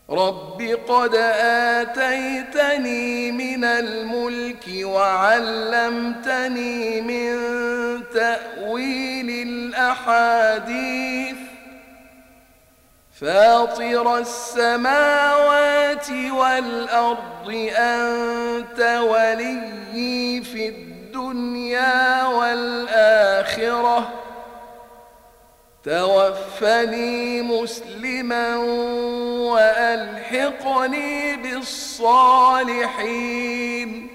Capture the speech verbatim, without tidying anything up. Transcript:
رب قد آتيتني من الملك وعلمتني من تأويل الأحاديث فاطر السماوات والأرض أنت وليي في الدنيا والآخرة توفني مسلما وألحقني بالصالحين.